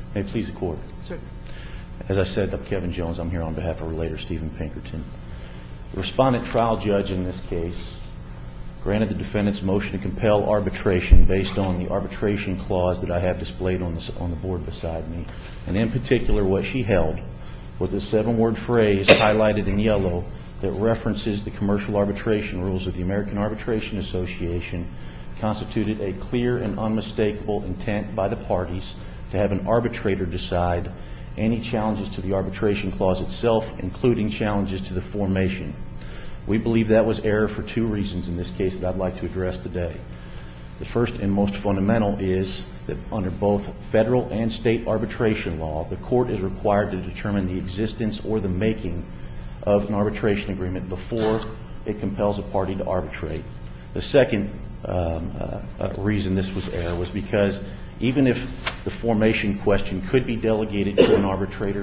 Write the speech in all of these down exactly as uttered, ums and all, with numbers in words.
May it please the Court. Sir. As I said, I'm Kevin Jones. I'm here on behalf of Relator Stephen Pinkerton. The respondent trial judge in this case granted the defendant's motion to compel arbitration based on the arbitration clause that I have displayed on the, on the board beside me. And in particular, what she held was a seven-word phrase highlighted in yellow that references the commercial arbitration rules of the American Arbitration Association constituted a clear and unmistakable intent by the parties to have an arbitrator decide any challenges to the arbitration clause itself, including challenges to the formation. We believe that was error for two reasons in this case that I'd like to address today. The first and most fundamental is that under both federal and state arbitration law, the court is required to determine the existence or the making of an arbitration agreement before it compels a party to arbitrate. The second um, uh, uh, reason this was error was because even if the formation question could be delegated to an arbitrator,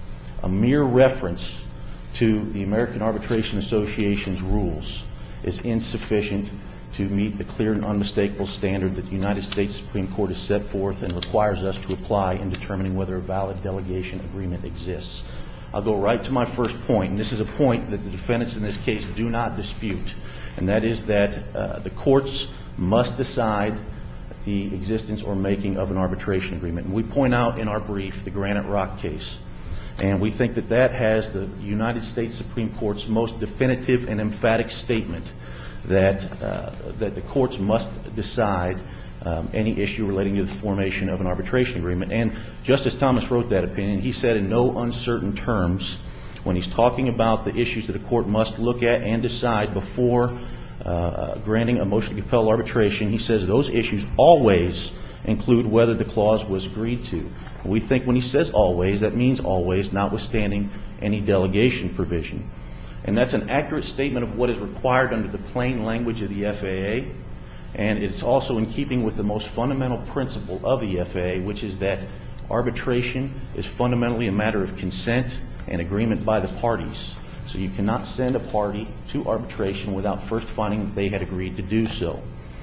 a mere reference to the American Arbitration Association's rules is insufficient to meet the clear and unmistakable standard that the United States Supreme Court has set forth and requires us to apply in determining whether a valid delegation agreement exists. I'll go right to my first point, and this is a point that the defendants in this case do not dispute, and that is that uh, the courts must decide the existence or making of an arbitration agreement. And we point out in our brief the Granite Rock case. And we think that that has the United States Supreme Court's most definitive and emphatic statement that uh, that the courts must decide um, any issue relating to the formation of an arbitration agreement. And Justice Thomas wrote that opinion. He said in no uncertain terms, when he's talking about the issues that a court must look at and decide before uh, granting a motion to compel arbitration, he says those issues always include whether the clause was agreed to. We think when he says always, that means always, notwithstanding any delegation provision. And that's an accurate statement of what is required under the plain language of the F A A. And it's also in keeping with the most fundamental principle of the F A A, which is that arbitration is fundamentally a matter of consent and agreement by the parties. So you cannot send a party to arbitration without first finding that they had agreed to do so.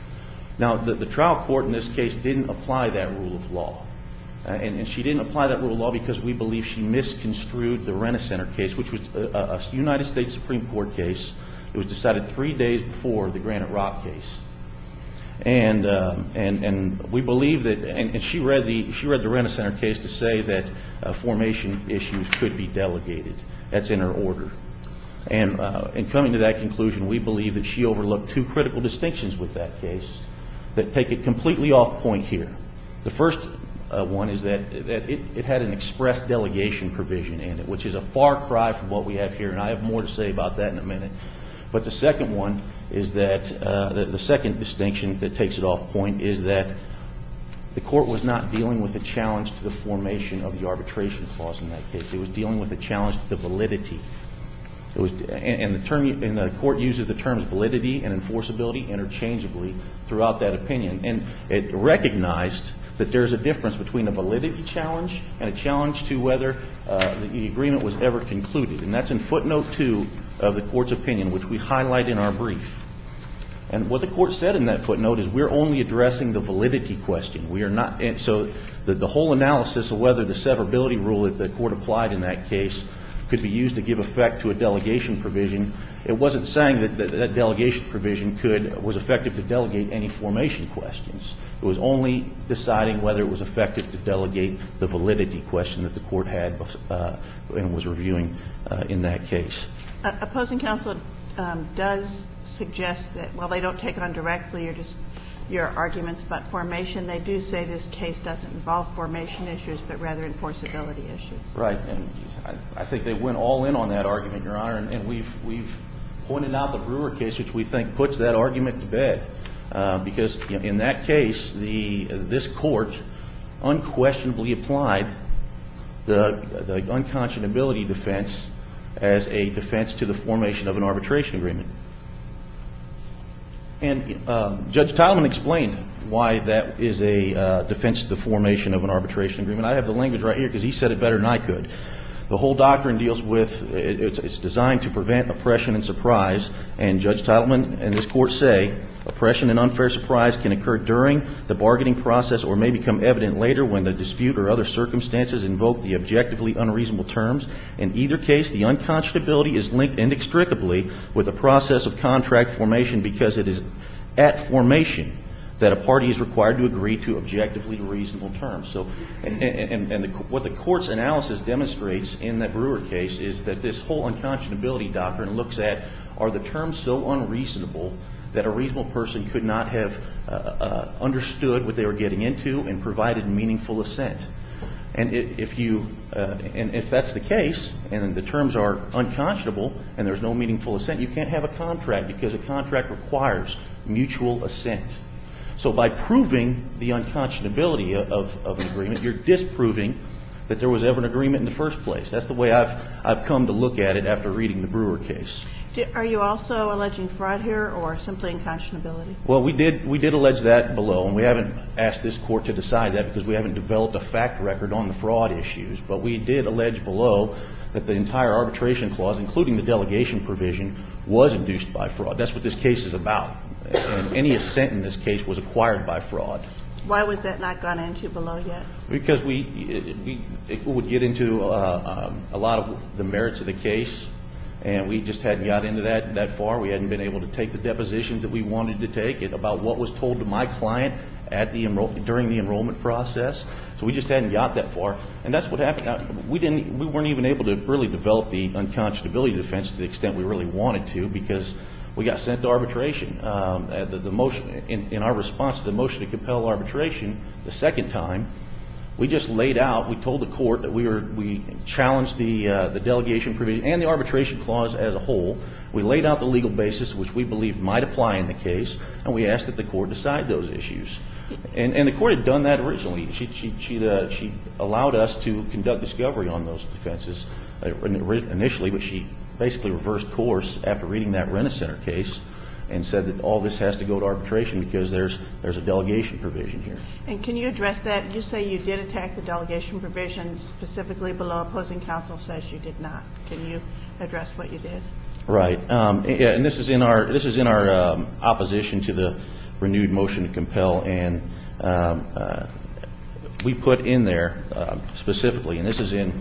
Now, the, the trial court in this case didn't apply that rule of law. Uh, and, and she didn't apply that rule of law because we believe she misconstrued the Rent-A-Center case, which was a, a, a United States Supreme Court case. It was decided three days before the Granite Rock case. And um, and and we believe that, and, and she read the she read the Rent-A-Center case to say that uh, formation issues could be delegated. That's in her order. And uh, in coming to that conclusion, we believe that she overlooked two critical distinctions with that case that take it completely off point here. The first uh, one is that, that it, it had an express delegation provision in it, which is a far cry from what we have here, and I have more to say about that in a minute. But the second one is that uh, the, the second distinction that takes it off point is that the court was not dealing with a challenge to the formation of the arbitration clause in that case. It was dealing with a challenge to the validity. It was, and, and the term, and the court uses the terms validity and enforceability interchangeably throughout that opinion. And it recognized that there's a difference between a validity challenge and a challenge to whether uh, the, the agreement was ever concluded. And that's in footnote two of the court's opinion, which we highlight in our brief. And what the court said in that footnote is we're only addressing the validity question. We are not, and so the, the whole analysis of whether the severability rule that the court applied in that case could be used to give effect to a delegation provision. It wasn't saying that that, that delegation provision could was effective to delegate any formation questions. It was only deciding whether it was effective to delegate the validity question that the court had uh, and was reviewing uh, in that case. Uh, opposing counsel um, does suggest that while they don't take on directly your just your arguments about formation, they do say this case doesn't involve formation issues, but rather enforceability issues. Right, and I, I think they went all in on that argument, Your Honor, and, and we've we've pointed out the Brewer case, which we think puts that argument to bed, uh, because you know, in that case, the uh, this court unquestionably applied the the unconscionability defense as a defense to the formation of an arbitration agreement. And um, Judge Tileman explained why that is a uh, defense to the formation of an arbitration agreement. I have the language right here because he said it better than I could. The whole doctrine deals with, it's, it's designed to prevent oppression and surprise, and Judge Tileman and this court say Oppression and unfair surprise can occur during the bargaining process or may become evident later when the dispute or other circumstances invoke the objectively unreasonable terms. In either case, the unconscionability is linked inextricably with the process of contract formation because it is at formation that a party is required to agree to objectively reasonable terms. So, and, and, and the, what the court's analysis demonstrates in that Brewer case is that this whole unconscionability doctrine looks at, are the terms so unreasonable that a reasonable person could not have uh, uh, understood what they were getting into and provided meaningful assent. And if you, uh, and if that's the case, and the terms are unconscionable and there's no meaningful assent, you can't have a contract because a contract requires mutual assent. So by proving the unconscionability of, of an agreement, you're disproving that there was ever an agreement in the first place. That's the way I've I've come to look at it after reading the Brewer case. Are you also alleging fraud here or simply unconscionability? Well, we did we did allege that below, and we haven't asked this court to decide that because we haven't developed a fact record on the fraud issues. But we did allege below that the entire arbitration clause, including the delegation provision, was induced by fraud. That's what this case is about. And any assent in this case was acquired by fraud. Why was that not gone into below yet? Because we we it would get into uh, um, a lot of the merits of the case, and we just hadn't got into that that far. We hadn't been able to take the depositions that we wanted to take it about what was told to my client at the enroll during the enrollment process. So we just hadn't got that far, and that's what happened. Now, we didn't we weren't even able to really develop the unconscionability defense to the extent we really wanted to because we got sent to arbitration. Um, the, the motion in, in our response to the motion to compel arbitration the second time, we just laid out. We told the court that we were we challenged the uh, the delegation provision and the arbitration clause as a whole. We laid out the legal basis which we believed might apply in the case, and we asked that the court decide those issues. And, and the court had done that originally. She she she, uh, she allowed us to conduct discovery on those defenses uh, initially, but she basically reversed course after reading that Rent-A-Center case and said that all this has to go to arbitration because there's there's a delegation provision here. And can you address that? You say you did attack the delegation provision specifically below. Opposing counsel says you did not. Can you address what you did? Right. Um, yeah, and this is in our this is in our um, opposition to the renewed motion to compel, and um, uh, we put in there uh, specifically, and this is in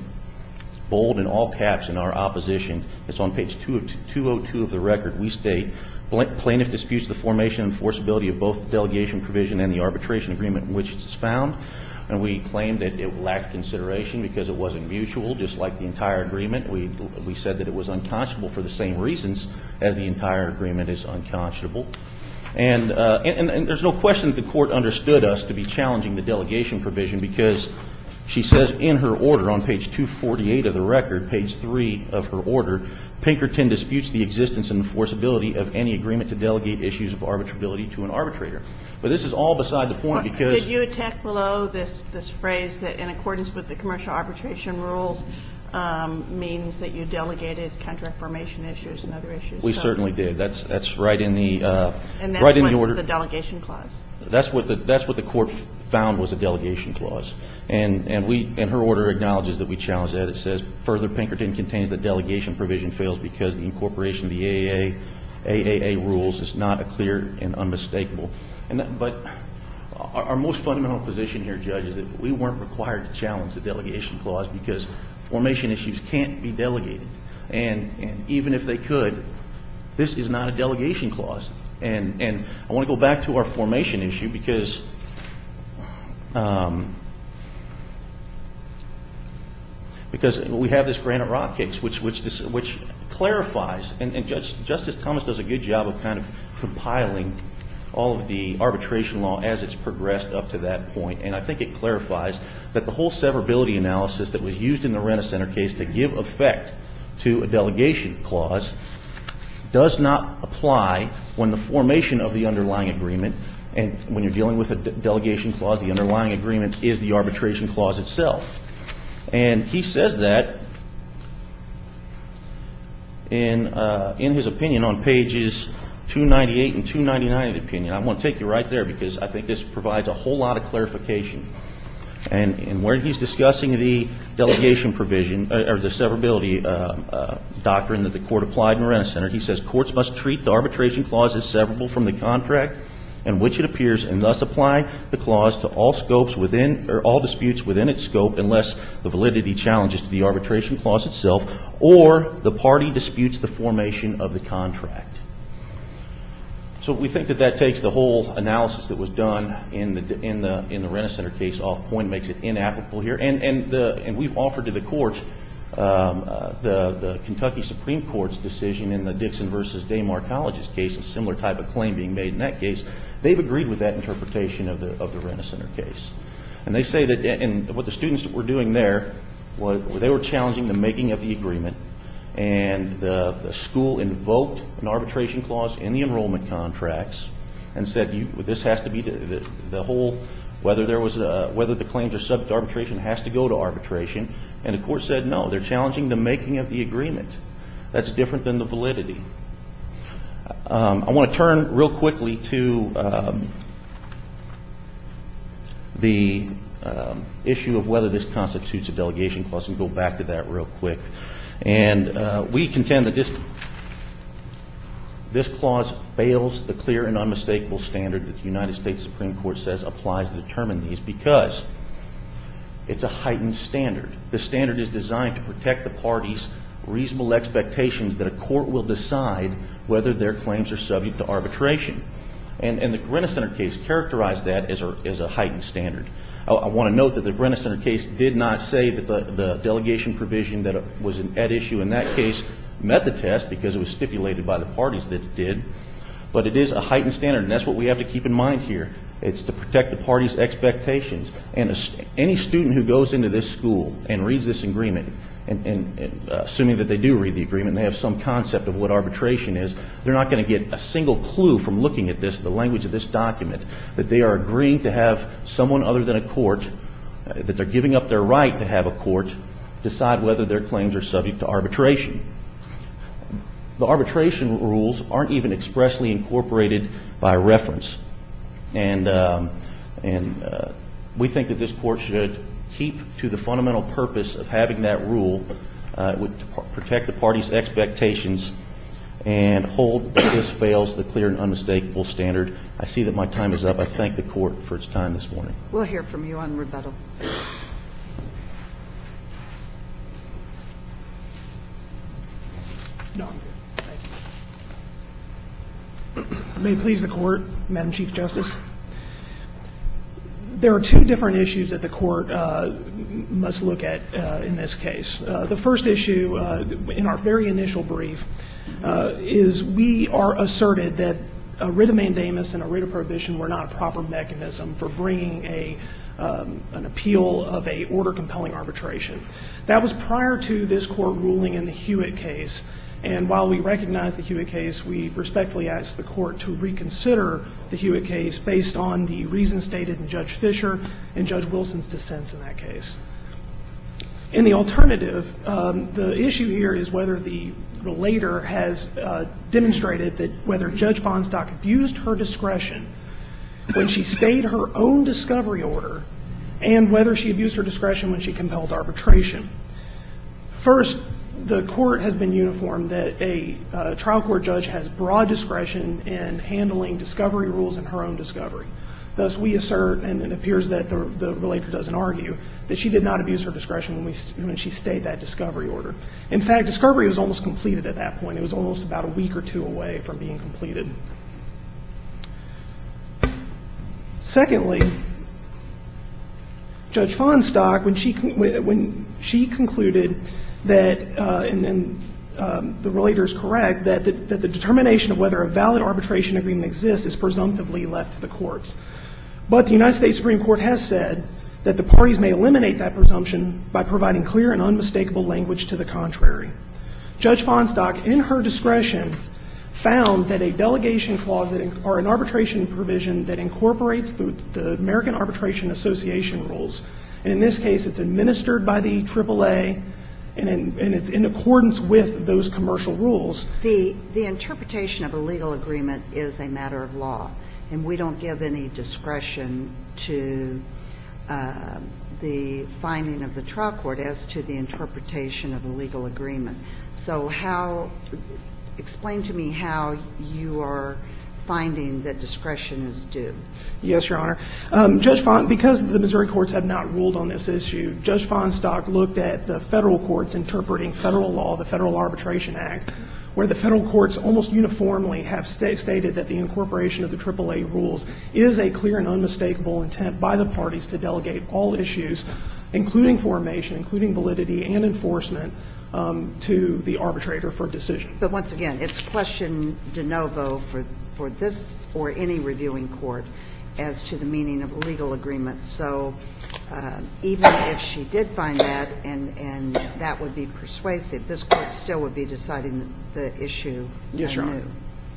bold in all caps in our opposition. It's on page two oh two of the record. We state, plaintiff disputes the formation and enforceability of both the delegation provision and the arbitration agreement in which it's found. And we claim that it lacked consideration because it wasn't mutual, just like the entire agreement. We we said that it was unconscionable for the same reasons as the entire agreement is unconscionable. And, uh, and, and there's no question that the court understood us to be challenging the delegation provision because she says in her order on page two forty-eight of the record, page three of her order, Pinkerton disputes the existence and enforceability of any agreement to delegate issues of arbitrability to an arbitrator. But this is all beside the point because... Did you attack below this, this phrase that in accordance with the commercial arbitration rules um, means that you delegated contract formation issues and other issues? We so, certainly did. That's that's right in the uh, and that's right in what's the order. The delegation clause. That's what the that's what the court found was a delegation clause, and and we and her order acknowledges that we challenged that. It says further, Pinkerton contains that delegation provision fails because the incorporation of the A A A rules is not a clear and unmistakable. And that, but our, our most fundamental position here, Judge, is that we weren't required to challenge the delegation clause because formation issues can't be delegated, and and even if they could, this is not a delegation clause. And and I want to go back to our formation issue because um, because we have this Granite Rock case, which which this, which clarifies, and, and Judge, Justice Thomas does a good job of kind of compiling all of the arbitration law as it's progressed up to that point. And I think it clarifies that the whole severability analysis that was used in the Rent-A-Center case to give effect to a delegation clause does not apply when the formation of the underlying agreement, and when you're dealing with a de- delegation clause, the underlying agreement is the arbitration clause itself. And he says that in uh, in his opinion on pages two ninety-eight and two ninety-nine of the opinion. I want to take you right there because I think this provides a whole lot of clarification. And, and where he's discussing the delegation provision, or, or the severability uh, uh, doctrine that the court applied in Rent-A-Center, he says courts must treat the arbitration clause as severable from the contract in which it appears, and thus apply the clause to all scopes within, or all disputes within its scope, unless the validity challenges to the arbitration clause itself, or the party disputes the formation of the contract. So we think that that takes the whole analysis that was done in the in the in the Rent-A-Center case off point, makes it inapplicable here, and and the and we've offered to the court um, uh, the the Kentucky Supreme Court's decision in the Dixon versus Daymar College's case, a similar type of claim being made in that case. They've agreed with that interpretation of the of the Rent-A-Center case, and they say that, and what the students were doing there was they were challenging the making of the agreement. And the, the school invoked an arbitration clause in the enrollment contracts and said, you, this has to be the, the, the whole, whether there was a, whether the claims are subject to arbitration has to go to arbitration. And the court said, no, they're challenging the making of the agreement. That's different than the validity. Um, I want to turn real quickly to um, the um, issue of whether this constitutes a delegation clause, and go back to that real quick. And uh, we contend that this this clause fails the clear and unmistakable standard that the United States Supreme Court says applies to determine these, because it's a heightened standard. The standard is designed to protect the parties' reasonable expectations that a court will decide whether their claims are subject to arbitration. And, and the Rent-A-Center case characterized that as a, as a heightened standard. I, I want to note that the Rent-A-Center case did not say that the, the delegation provision that was at issue in that case met the test, because it was stipulated by the parties that it did. But it is a heightened standard, and that's what we have to keep in mind here. It's to protect the parties' expectations. And a, any student who goes into this school and reads this agreement, and, and, and uh, assuming that they do read the agreement and they have some concept of what arbitration is, they're not going to get a single clue from looking at this, the language of this document, that they are agreeing to have someone other than a court, uh, that they're giving up their right to have a court decide whether their claims are subject to arbitration. The arbitration rules aren't even expressly incorporated by reference. And, um, and uh, we think that this court should keep to the fundamental purpose of having that rule, uh, would protect the parties' expectations and hold that this fails the clear and unmistakable standard. I see that my time is up. I thank the court for its time this morning. We'll hear from you on rebuttal. No. May it please the court, Madam Chief Justice. There are two different issues that the court uh, must look at uh, in this case. Uh, the first issue, uh, in our very initial brief, uh, is we are asserted that a writ of mandamus and a writ of prohibition were not a proper mechanism for bringing a um, an appeal of a order compelling arbitration. That was prior to this court ruling in the Hewitt case. And while we recognize the Hewitt case, we respectfully ask the court to reconsider the Hewitt case based on the reasons stated in Judge Fisher and Judge Wilson's dissents in that case. In the alternative, um, the issue here is whether the relator has uh, demonstrated that whether Judge Fonstock abused her discretion when she stayed her own discovery order, and whether she abused her discretion when she compelled arbitration. First, the court has been uniform that a uh, trial court judge has broad discretion in handling discovery rules in her own discovery. Thus, we assert, and it appears that the, the relator doesn't argue, that she did not abuse her discretion when, we, when she stayed that discovery order. In fact, discovery was almost completed at that point. It was almost about a week or two away from being completed. Secondly, Judge Fonstock, when she, when she concluded that, uh, and, and um, the relator is correct, that the, that the determination of whether a valid arbitration agreement exists is presumptively left to the courts. But the United States Supreme Court has said that the parties may eliminate that presumption by providing clear and unmistakable language to the contrary. Judge Fonstock, in her discretion, found that a delegation clause that, or an arbitration provision that incorporates the, the American Arbitration Association rules, and in this case it's administered by the triple A, and, in, and it's in accordance with those commercial rules. The, the interpretation of a legal agreement is a matter of law, and we don't give any discretion to uh, the finding of the trial court as to the interpretation of a legal agreement. So how, explain to me how you are finding that discretion is due. Yes, Your Honor. Um, Judge Fon, because the Missouri courts have not ruled on this issue, Judge Fonstock looked at the federal courts interpreting federal law, the Federal Arbitration Act, where the federal courts almost uniformly have sta- stated that the incorporation of the triple A rules is a clear and unmistakable intent by the parties to delegate all issues, including formation, including validity and enforcement, um, to the arbitrator for decision. But once again, it's question de novo for, for this or any reviewing court as to the meaning of a legal agreement. So uh, even if she did find that and, and that would be persuasive, this court still would be deciding the issue Yes, Your Honor. anew.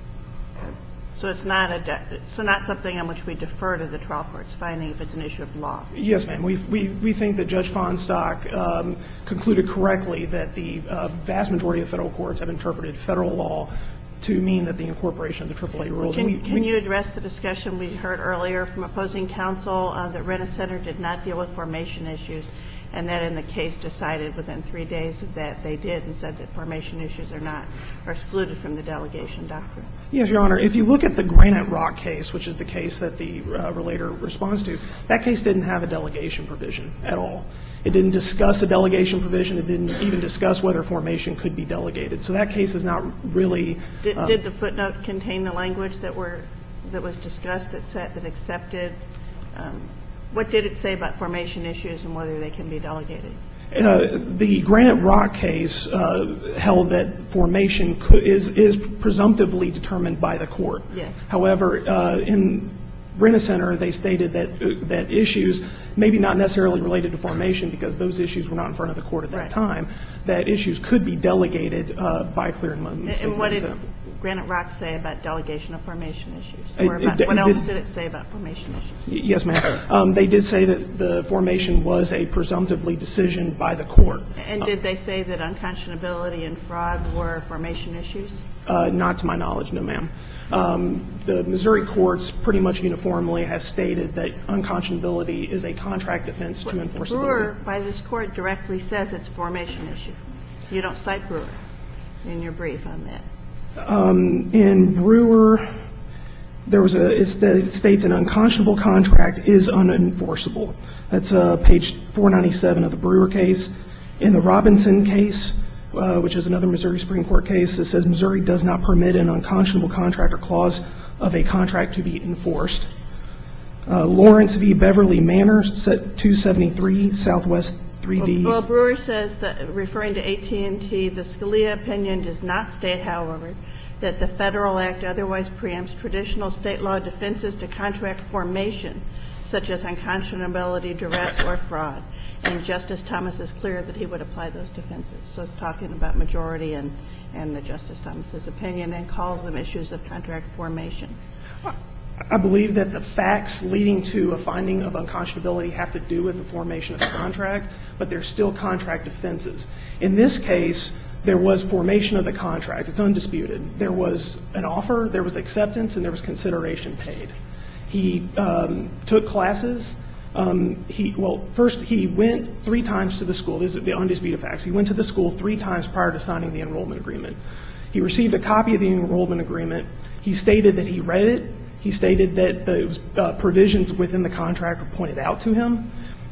So it's not a de- so not something on which we defer to the trial court's finding if it's an issue of law. Yes, ma'am. We, we, we think that Judge Fonstock um, concluded correctly that the uh, vast majority of federal courts have interpreted federal law to mean that the incorporation of the triple A rules. Can, we, can we, you address the discussion we heard earlier from opposing counsel uh, that Renner Center did not deal with formation issues, and that in the case decided within three days that they did, and said that formation issues are not are excluded from the delegation doctrine? Yes, Your Honor. If you look at the Granite Rock case, which is the case that the uh, relator responds to, that case didn't have a delegation provision at all. It didn't discuss a delegation provision. It didn't even discuss whether formation could be delegated. So that case is not really. Did, um, did the footnote contain the language that were that was discussed that said that accepted? Um, what did it say about formation issues and whether they can be delegated? Uh, the Granite Rock case uh, held that formation could, is, is presumptively determined by the court. Yes. However, uh, in Renner Center, they stated that uh, that issues, maybe not necessarily related to formation because those issues were not in front of the court at that Right. time, that issues could be delegated uh, by clear and unmistakable And what did intent. Granite Rock say about delegation of formation issues? It- Or about, it- what it else did- did it say about formation issues? Y- Yes, ma'am. Um, they did say that the formation was a presumptively decision by the court. And did they say that unconscionability and fraud were formation issues? Uh, not to my knowledge, no, ma'am. Um, the Missouri courts pretty much uniformly have stated that unconscionability is a contract offense to enforceability. Brewer, by this court, directly says it's a formation issue. You don't cite Brewer in your brief on that. Um, in Brewer, there was a, it states an unconscionable contract is unenforceable. That's uh, page four ninety-seven of the Brewer case. In the Robinson case, uh, which is another Missouri Supreme Court case, it says Missouri does not permit an unconscionable contract or clause of a contract to be enforced. Uh, Lawrence v. Beverly Manor, set two seventy-three Southwest three D. Well, well, Brewer says that, referring to A T and T, the Scalia opinion does not state, however, that the Federal Act otherwise preempts traditional state law defenses to contract formation, such as unconscionability, duress, or fraud. And Justice Thomas is clear that he would apply those defenses. So it's talking about majority and, and the Justice Thomas's opinion, and calls them issues of contract formation. I believe that the facts leading to a finding of unconscionability have to do with the formation of the contract, but they're still contract offenses. In this case, there was formation of the contract. It's undisputed. There was an offer, there was acceptance, and there was consideration paid. He um, took classes. Um, he well, first he went three times to the school. These are the undisputed facts. He went to the school three times prior to signing the enrollment agreement. He received a copy of the enrollment agreement. He stated that he read it. He stated that the uh, provisions within the contract were pointed out to him.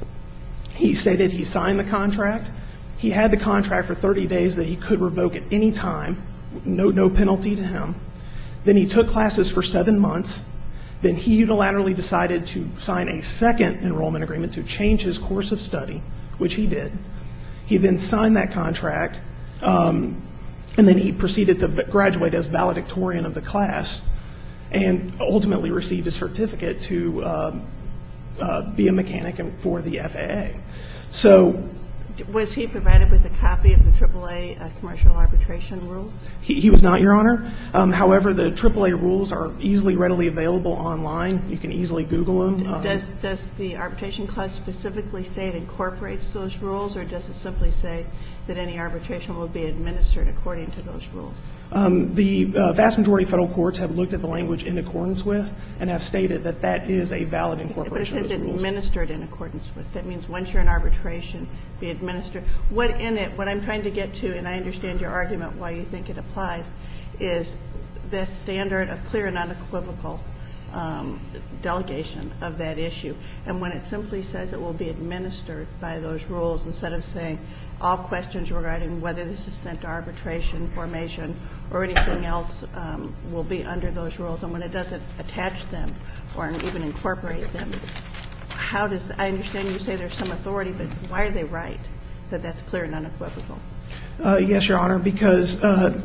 He stated he signed the contract. He had the contract for thirty days that he could revoke at any time, no, no penalty to him. Then he took classes for seven months. Then he unilaterally decided to sign a second enrollment agreement to change his course of study, which he did. He then signed that contract, um, and then he proceeded to graduate as valedictorian of the class, and ultimately received a certificate to um, uh, be a mechanic for the F A A. So Was he provided with a copy of the triple A uh, commercial arbitration rules? he, he was not, Your Honor. Um, however, the triple A rules are easily, readily available online. You can easily Google them. Um, Does, does the arbitration clause specifically say it incorporates those rules, or does it simply say that any arbitration will be administered according to those rules? Um, the uh, vast majority of federal courts have looked at the language in accordance with and have stated that that is a valid incorporation but it of says those rules. administered in accordance with. That means once you're in arbitration, be administered. What in it, what I'm trying to get to, and I understand your argument why you think it applies, is the standard of clear and unequivocal um, delegation of that issue. And when it simply says it will be administered by those rules, instead of saying all questions regarding whether this is sent to arbitration, formation, or anything else um, will be under those rules, and when it doesn't attach them or even incorporate them, how does, I understand you say there's some authority, but why are they right that that's clear and unequivocal? Uh, yes, Your Honor, because uh,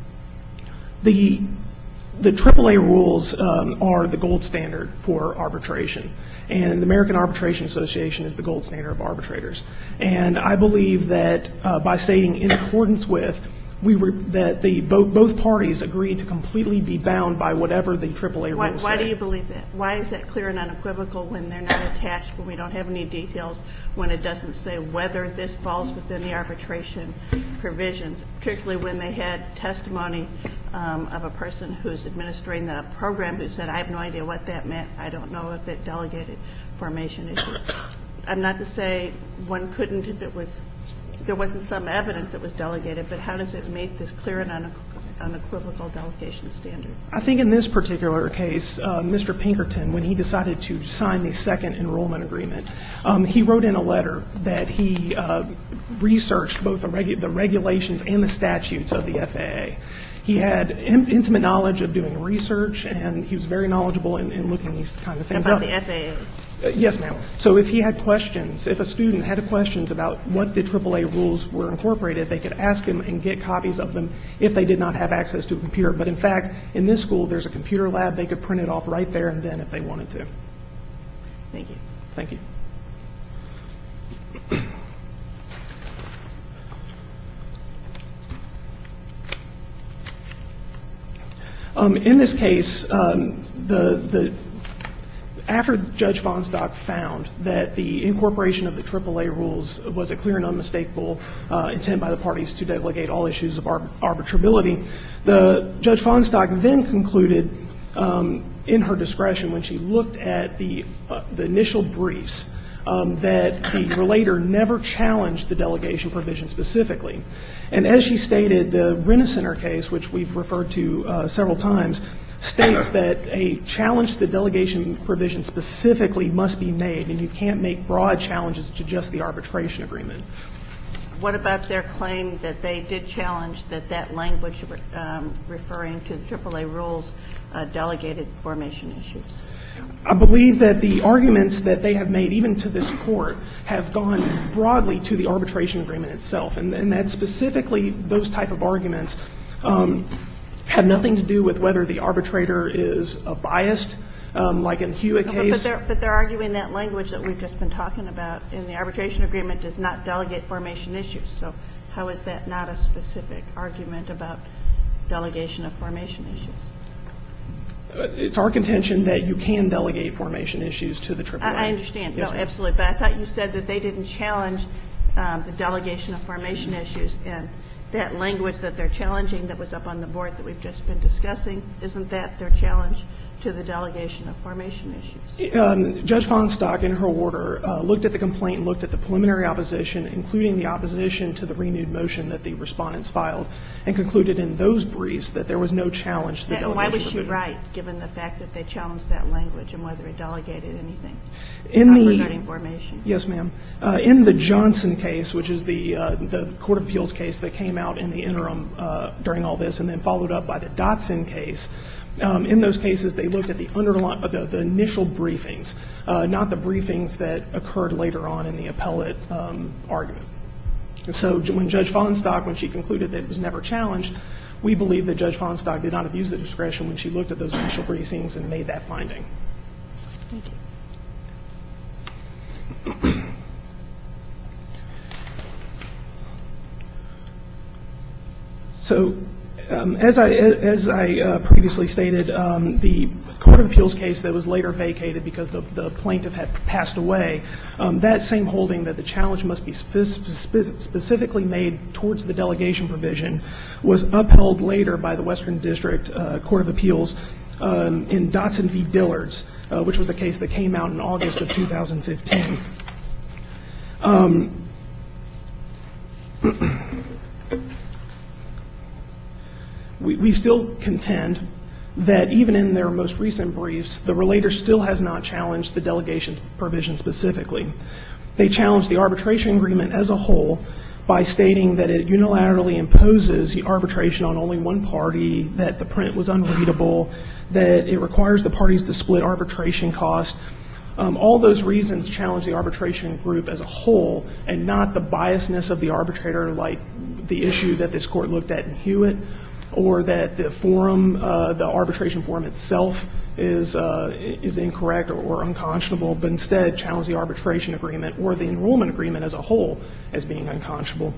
the the triple A rules um, are the gold standard for arbitration, and the American Arbitration Association is the gold standard of arbitrators. And I believe that uh, by stating in accordance with, we were, that the both, both parties agreed to completely be bound by whatever the triple A Why, rules why say. do you believe that? Why is that clear and unequivocal when they're not attached, when we don't have any details, when it doesn't say whether this falls within the arbitration provisions, particularly when they had testimony um, of a person who's administering the program who said, I have no idea what that meant. I don't know if it delegated formation issues. I'm not to say one couldn't if it was, there wasn't some evidence that was delegated, but how does it meet this clear and unequivocal unequivocal delegation standard? I think in this particular case, uh, Mister Pinkerton, when he decided to sign the second enrollment agreement, um, he wrote in a letter that he uh, researched both the, regu- the regulations and the statutes of the F A A. He had in- intimate knowledge of doing research, and he was very knowledgeable in, in looking these kind of things About up. the F A A? Uh, yes, ma'am. So if he had questions, if a student had questions about what the triple A rules were incorporated, they could ask him and get copies of them if they did not have access to a computer. But in fact, in this school, there's a computer lab. They could print it off right there and then if they wanted to. Thank you. Thank you. Um, in this case, um, the the after Judge Fonstock found that the incorporation of the triple A rules was a clear and unmistakable uh, intent by the parties to delegate all issues of arbit- arbitrability, the Judge Fonstock then concluded um, in her discretion when she looked at the uh, the initial briefs um, that the relator never challenged the delegation provision specifically. And as she stated, the Renner case, which we've referred to uh, several times, states that a challenge to the delegation provision specifically must be made, and you can't make broad challenges to just the arbitration agreement. What about their claim that they did challenge that that language um, referring to the triple A rules uh, delegated formation issues? I believe that the arguments that they have made, even to this court, have gone broadly to the arbitration agreement itself, and, and that specifically those type of arguments um, have nothing to do with whether the arbitrator is uh, biased, um, like in the Hewitt No, case. But they're, but they're arguing that language that we've just been talking about in the arbitration agreement does not delegate formation issues. So how is that not a specific argument about delegation of formation issues? It's our contention that you can delegate formation issues to the triple A. I, I understand. Yes, no, ma'am. absolutely. But I thought you said that they didn't challenge um, the delegation of formation issues, and that language that they're challenging that was up on the board that we've just been discussing, isn't that their challenge to the delegation of formation issues? Um, Judge Fonstock, in her order, uh, looked at the complaint, looked at the preliminary opposition, including the opposition to the renewed motion that the respondents filed, and concluded in those briefs that there was no challenge to the And delegation why was she provision. right, given the fact that they challenged that language and whether it delegated anything In uh, the regarding formation? Yes, ma'am. Uh, in the Johnson case, which is the uh, the Court of Appeals case that came out in the interim uh, during all this, and then followed up by the Dotson case. Um, in those cases, they looked at the, underlying, uh, the, the initial briefings, uh, not the briefings that occurred later on in the appellate um, argument. So when Judge Fonstock, when she concluded that it was never challenged, we believe that Judge Fonstock did not abuse the discretion when she looked at those initial briefings and made that finding. Thank you. So um, as I, as I uh, previously stated, um, the Court of Appeals case that was later vacated because the, the plaintiff had passed away, um, that same holding that the challenge must be spe- spe- specifically made towards the delegation provision was upheld later by the Western District uh, Court of Appeals um, in Dotson v. Dillards, uh, which was a case that came out in August of two thousand fifteen. Um, we, we still contend that even in their most recent briefs, the relator still has not challenged the delegation provision specifically. They challenged the arbitration agreement as a whole by stating that it unilaterally imposes the arbitration on only one party, that the print was unreadable, that it requires the parties to split arbitration costs. Um, all those reasons challenge the arbitration group as a whole and not the biasness of the arbitrator, like the issue that this court looked at in Hewitt, or that the forum, uh, the arbitration forum itself is uh, is incorrect or, or unconscionable, but instead challenge the arbitration agreement or the enrollment agreement as a whole as being unconscionable.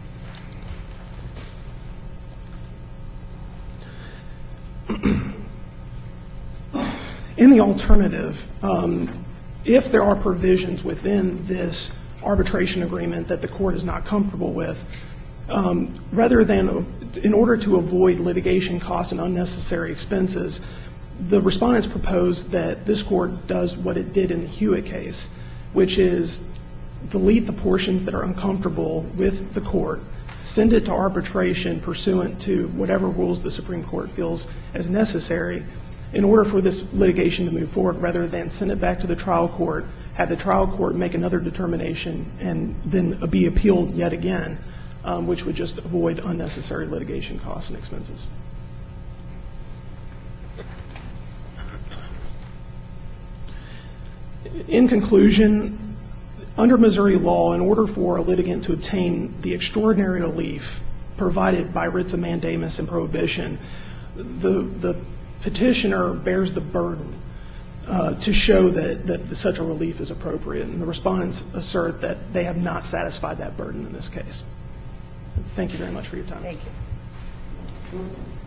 In the alternative, um, if there are provisions within this arbitration agreement that the court is not comfortable with, um, rather than, in order to avoid litigation costs and unnecessary expenses, the respondents propose that this court does what it did in the Hewitt case, which is delete the portions that are uncomfortable with the court, send it to arbitration pursuant to whatever rules the Supreme Court feels as necessary in order for this litigation to move forward, rather than send it back to the trial court, have the trial court make another determination, and then be appealed yet again, um, which would just avoid unnecessary litigation costs and expenses. In conclusion, under Missouri law, in order for a litigant to obtain the extraordinary relief provided by writs of mandamus and prohibition, the, the petitioner bears the burden uh, to show that, that such a relief is appropriate, and the respondents assert that they have not satisfied that burden in this case. Thank you very much for your time. Thank you.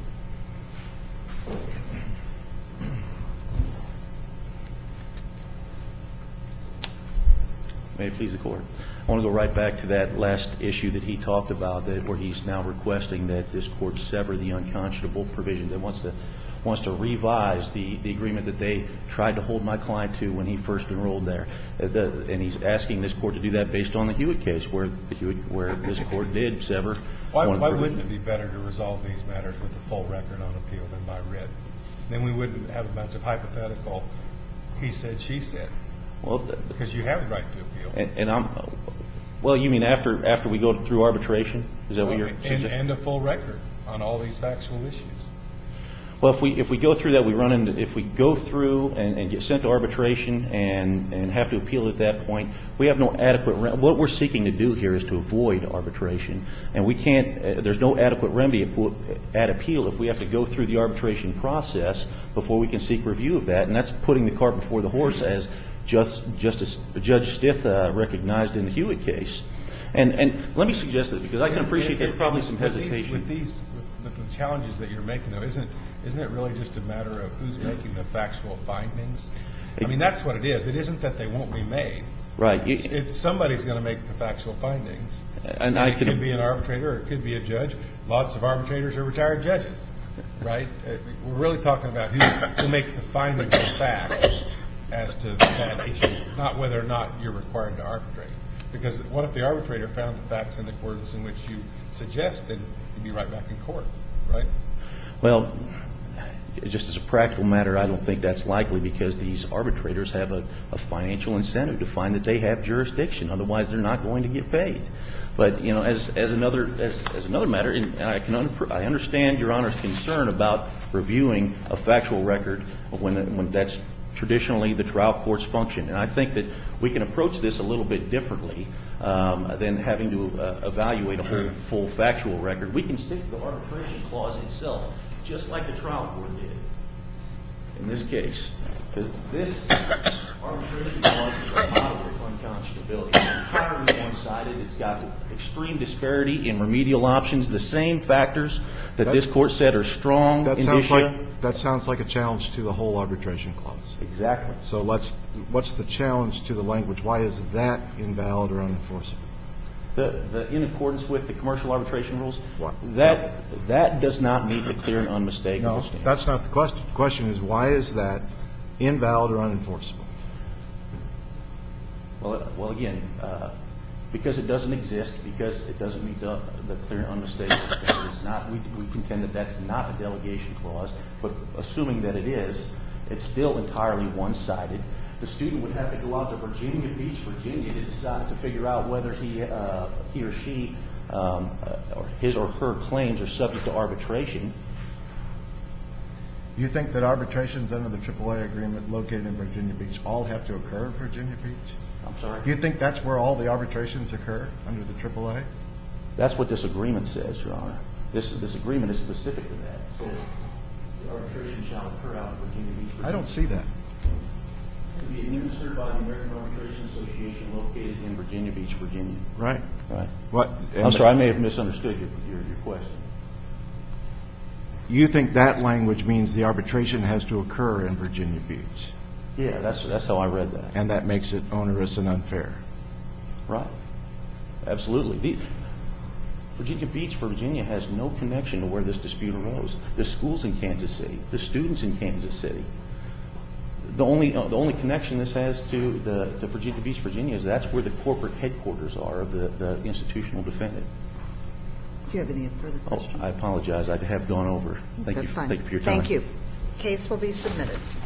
May it please the Court. I want to go right back to that last issue that he talked about, that where he's now requesting that this Court sever the unconscionable provisions. It wants to wants to revise the, the agreement that they tried to hold my client to when he first enrolled there. Uh, the, and he's asking this Court to do that based on the Hewitt case, where the Hewitt, where this Court did sever. Why, why wouldn't it be better to resolve these matters with a full record on appeal than by writ? Then we wouldn't have a bunch of hypothetical he said, she said. Well, because you have a right to appeal. And, and I'm, well, you mean after after we go through arbitration? Is that well, what you're suggesting? And, and a full record on all these factual issues. Well, if we if we go through that, we run into if we go through and, and get sent to arbitration and and have to appeal at that point, we have no adequate. What we're seeking to do here is to avoid arbitration, and we can't. Uh, there's no adequate remedy at appeal if we have to go through the arbitration process before we can seek review of that, and that's putting the cart before the horse, as Just, Justice Judge Stith uh, recognized in the Hewitt case. And and let me suggest that, because I can appreciate there's probably some hesitation. With these, with the challenges that you're making, though, isn't isn't it really just a matter of who's making the factual findings? I mean, that's what it is. It isn't that they won't be made. Right. It's, it's somebody's going to make the factual findings. And, and I it could could be an arbitrator, or it could be a judge. Lots of arbitrators are retired judges, right? We're really talking about who, who makes the findings of fact as to that issue, not whether or not you're required to arbitrate. Because what if the arbitrator found the facts in accordance in which you suggest, then you'd be right back in court, right? Well, just as a practical matter, I don't think that's likely, because these arbitrators have a, a financial incentive to find that they have jurisdiction. Otherwise, they're not going to get paid. But, you know, as as another as, as another matter, and I can un- I understand Your Honor's concern about reviewing a factual record when when that's traditionally the trial court's function. And I think that we can approach this a little bit differently um, than having to uh, evaluate a whole full factual record. We can stick to the arbitration clause itself, just like the trial court did in this case. Because this arbitration clause is a model of unconscionability. It's entirely one-sided. one-sided. It's got extreme disparity in remedial options, the same factors that this court said are strong That sounds indicia. like, that sounds like a challenge to the whole arbitration clause. Exactly. So let's, what's the challenge to the language? Why is that invalid or unenforceable? The, the, in accordance with the commercial arbitration rules, What? that, that does not meet the clear and unmistakable No, standard. that's not the question. The question is, why is that invalid or unenforceable? Well, well, again, uh, because it doesn't exist, because it doesn't meet the, the clear and unmistakable standard. It's not. We, we contend that that's not a delegation clause. But assuming that it is, it's still entirely one-sided. The student would have to go out to Virginia Beach, Virginia, to decide to figure out whether he, uh, he or she, um, uh, or his or her claims are subject to arbitration. You think that arbitrations under the triple A agreement located in Virginia Beach all have to occur in Virginia Beach? I'm sorry. Do you think that's where all the arbitrations occur under the triple A? That's what this agreement says, Your Honor. This this agreement is specific to that. It says the arbitration shall occur out in Virginia Beach, Virginia. I don't see that. To be administered by the American Arbitration Association located in Virginia Beach, Virginia. Right. Right. What? I'm sorry, I may have misunderstood your, your, your question. You think that language means the arbitration has to occur in Virginia Beach, Yeah, that's that's how I read that. and that makes it onerous and unfair. Right. Absolutely. The, Virginia Beach, Virginia has no connection to where this dispute arose. The school's in Kansas City. The students in Kansas City. The only uh, the only connection this has to the to Virginia Beach, Virginia, is that's where the corporate headquarters are of the, the institutional defendant. Do you have any further Oh, questions? I apologize. I have gone over. Thank That's you. fine. Thank you for your time. Thank you. Case will be submitted.